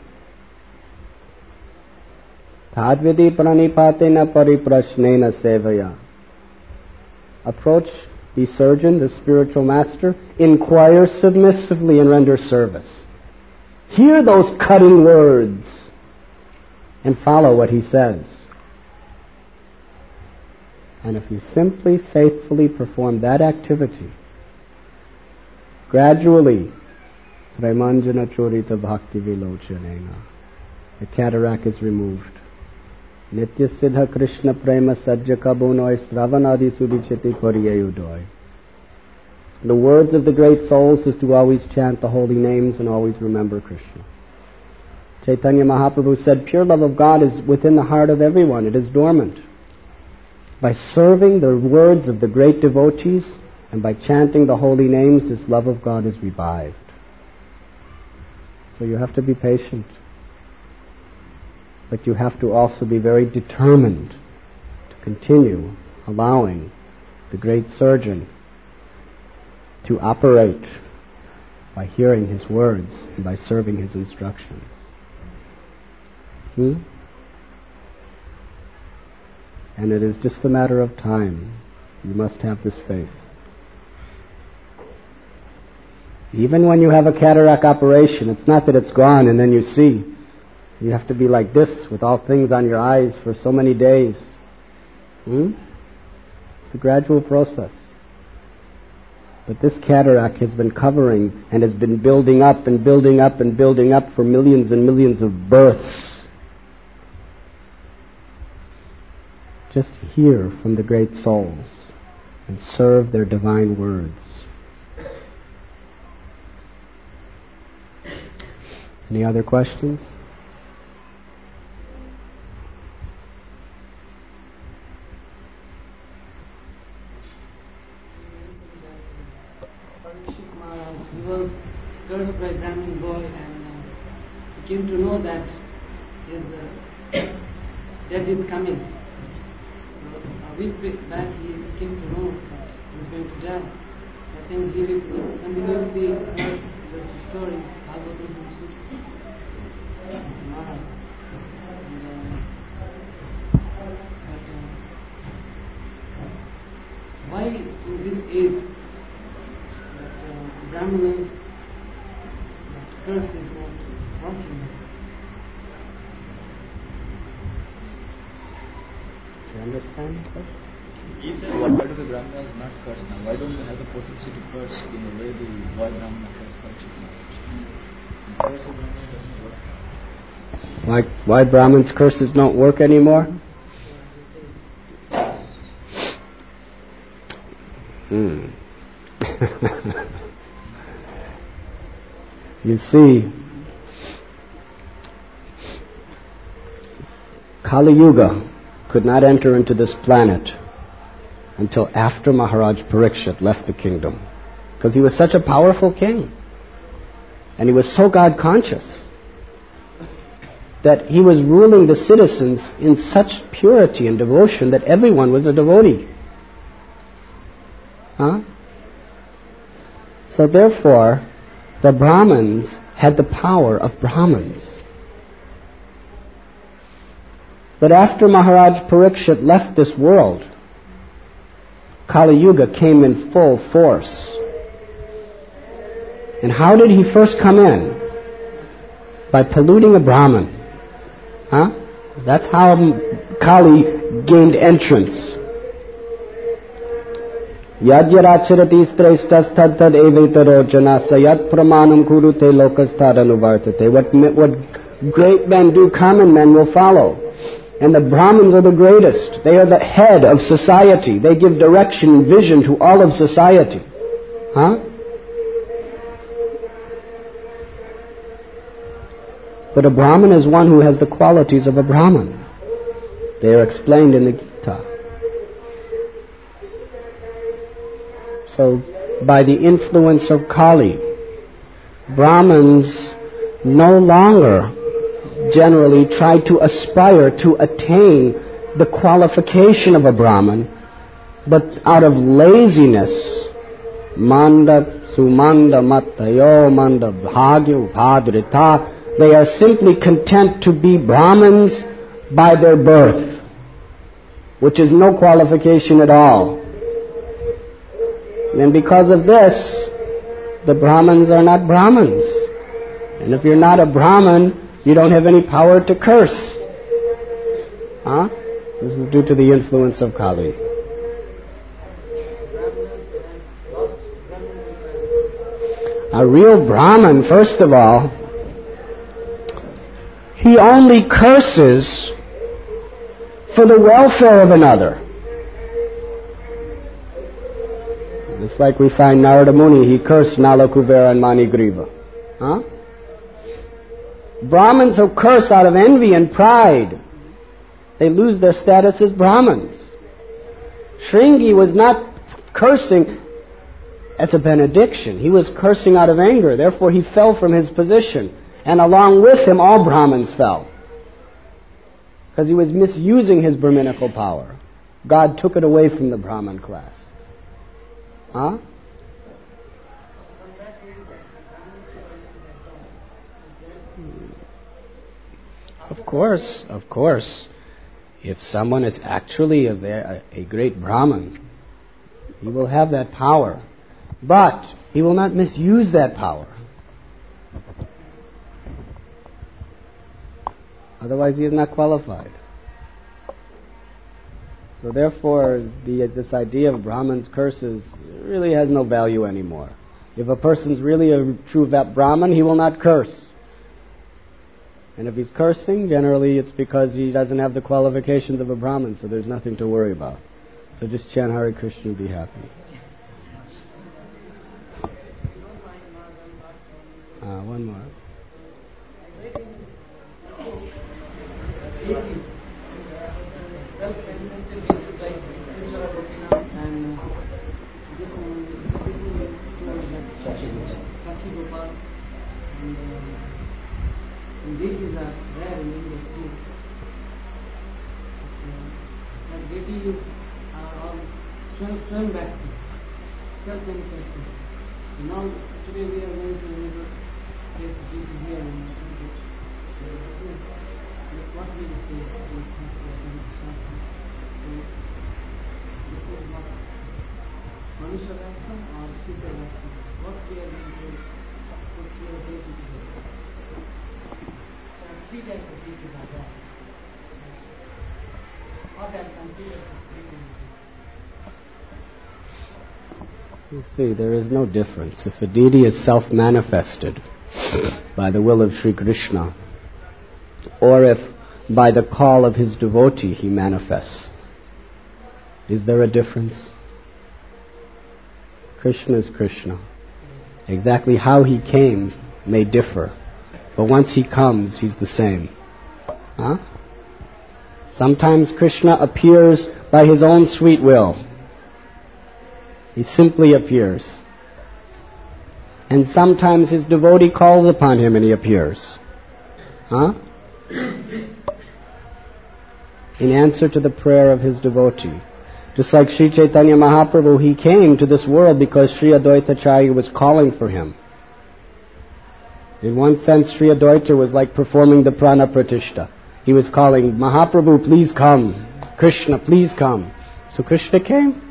Tadvidi pranipatena pariprashnena sevaya. Approach the surgeon, the spiritual master, inquire submissively and render service. Hear those cutting words and follow what he says. And if you simply faithfully perform that activity, gradually, Premanjana Chorita Bhakti Vilochanena, the cataract is removed. Nitya Siddha Krishna Prema Sajja Kabunoi Sravanadi Sudichiti Pariyayudoi. The words of the great souls is to always chant the holy names and always remember Krishna. Chaitanya Mahaprabhu said, pure love of God is within the heart of everyone. It is dormant. By serving the words of the great devotees and by chanting the holy names, this love of God is revived. So you have to be patient. But you have to also be very determined to continue allowing the great surgeon to operate by hearing his words and by serving his instructions. Hmm? And it is just a matter of time. You must have this faith. Even when you have a cataract operation, it's not that it's gone and then you see. You have to be like this with all things on your eyes for so many days. Hmm? It's a gradual process. But this cataract has been covering and has been building up and building up and building up for millions and millions of births. Just hear from the great souls and serve their divine words. Any other questions? Parikshit Maharaj, he was cursed by Brahmin boy, and uh, he came to know that his uh, death is coming. So a week back he came to know that he was going to die. I think he continuously heard this story, Bhagavatam from Maharaj. And, uh, but, uh, why in this age that uh, Brahmanas, that curse is not working? Do you understand the question? He said, why do the Brahmanas not curse now? Why don't they have the potency to curse in a way the boy Brahmana has spiritual knowledge? The curse of Brahmana doesn't work. Why, why Brahmins' curses don't work anymore? Hmm. You see, Kali Yuga could not enter into this planet until after Maharaj Parikshit left the kingdom, because he was such a powerful king and he was so God conscious that he was ruling the citizens in such purity and devotion that everyone was a devotee. Huh? So therefore, the Brahmins had the power of Brahmins. But after Maharaj Parikshit left this world, Kali Yuga came in full force. And how did he first come in? By polluting a Brahmin. Huh? That's how Kali gained entrance. Yad yarachirati streshtas tad tad evetaro janasa yad pramanam kurute lokastad anuvartate. What, what great men do, common men will follow. And the Brahmins are the greatest. They are the head of society. They give direction and vision to all of society. Huh? But a Brahmin is one who has the qualities of a Brahmin. They are explained in the Gita. So, by the influence of Kali, Brahmins no longer generally try to aspire to attain the qualification of a Brahmin, but out of laziness, manda sumanda matayo manda bhagya upadrita, they are simply content to be Brahmins by their birth, which is no qualification at all. And because of this, the Brahmins are not Brahmins. And if you're not a Brahmin, you don't have any power to curse. Huh? This is due to the influence of Kali. A real Brahmin, first of all, he only curses for the welfare of another. Just like we find Narada Muni, he cursed Nala, Kuvera and Manigriva. Huh? Brahmins who curse out of envy and pride, they lose their status as Brahmins. Shringi was not cursing as a benediction. He was cursing out of anger. Therefore, he fell from his position. And along with him, all Brahmins fell. Because he was misusing his Brahminical power. God took it away from the Brahmin class. Huh? Of course, of course. If someone is actually a, a, a great Brahmin, he will have that power. But he will not misuse that power. Otherwise he is not qualified. So therefore, the, this idea of Brahman's curses really has no value anymore. If a person's really a true Brahman, he will not curse. And if he's cursing, generally it's because he doesn't have the qualifications of a Brahmin, so there's nothing to worry about. So just chant Hare Krishna and be happy. Uh, one more. Sakhi Gopal and some deities are there in India still. But deities are all Swam Bhakti, self-manifesting. So now, today we are going to another place deity here in Shrimpet. So this is this is what we say in Sanskrit and Shastra. So this is not Manusha Bhakti or Sita Bhakti. What we are going to put here deity together. There are three types of deities are there. What I consider as three deities. You see, there is no difference. If a deity is self-manifested by the will of Sri Krishna, or if by the call of his devotee he manifests, is there a difference? Krishna is Krishna. Exactly how he came may differ, but once he comes, he's the same. Huh? Sometimes Krishna appears by his own sweet will. He simply appears. And sometimes his devotee calls upon him and he appears. Huh? In answer to the prayer of his devotee. Just like Sri Chaitanya Mahaprabhu, he came to this world because Sri Advaita Acharya was calling for him. In one sense, Sri Advaita was like performing the prana pratishta. He was calling, Mahaprabhu, please come. Krishna, please come. So Krishna came.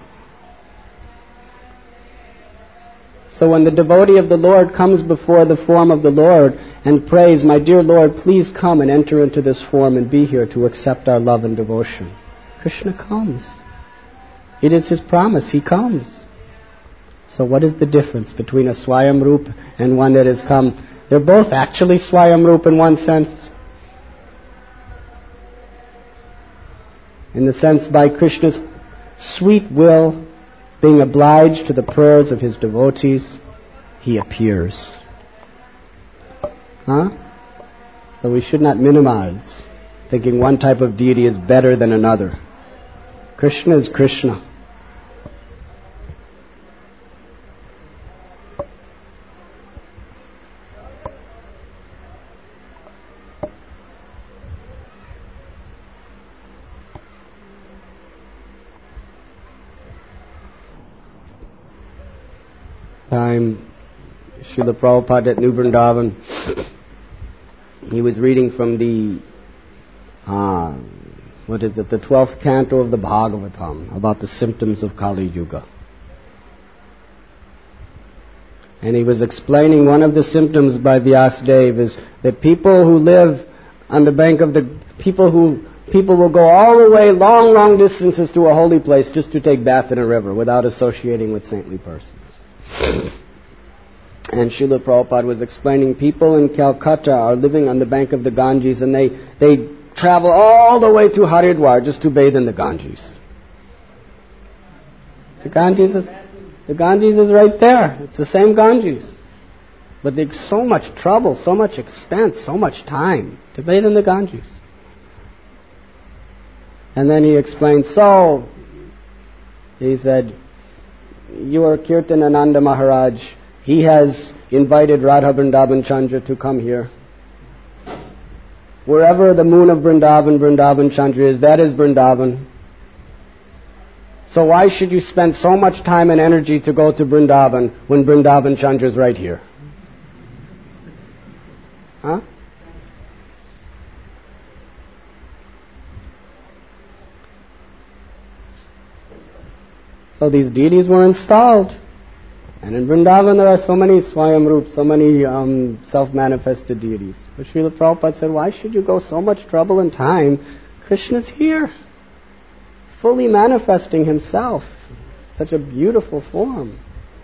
So when the devotee of the Lord comes before the form of the Lord and prays, my dear Lord, please come and enter into this form and be here to accept our love and devotion, Krishna comes. It is his promise, he comes. So what is the difference between a Swayam Roop and one that has come? They're both actually Swayam Roop in one sense. In the sense by Krishna's sweet will, being obliged to the prayers of his devotees, he appears. Huh? So we should not minimize, thinking one type of deity is better than another. Krishna is Krishna. Time, Srila Prabhupada at New Vrindavan, he was reading from the, uh, what is it, the twelfth canto of the Bhagavatam about the symptoms of Kali Yuga. And he was explaining one of the symptoms by Vyasadeva is that people who live on the bank of the, people who, people will go all the way long, long distances to a holy place just to take bath in a river without associating with saintly persons. And Srila Prabhupada was explaining people in Calcutta are living on the bank of the Ganges and they, they travel all the way to Haridwar just to bathe in the Ganges. The Ganges is, the Ganges is right there. It's the same Ganges. But there's so much trouble, so much expense, so much time to bathe in the Ganges. And then he explained, so, he said, you are Kirtanananda Maharaj. He has invited Radha Vrindavan Chandra to come here. Wherever the moon of Vrindavan, Vrindavan Chandra is, that is Vrindavan. So why should you spend so much time and energy to go to Vrindavan when Vrindavan Chandra is right here? Huh? So these deities were installed. And in Vrindavan there are so many Swayam Roops, so many um, self-manifested deities. But Srila Prabhupada said, why should you go so much trouble and time? Krishna's here, fully manifesting himself. Such a beautiful form.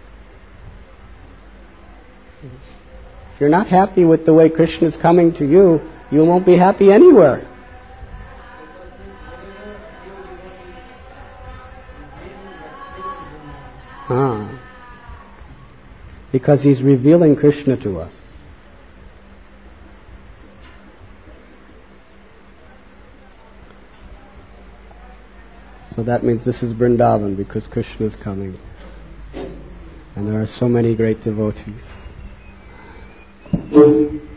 If you're not happy with the way Krishna is coming to you, you won't be happy anywhere. Ah. Because he's revealing Krishna to us. So that means this is Vrindavan because Krishna is coming. And there are so many great devotees.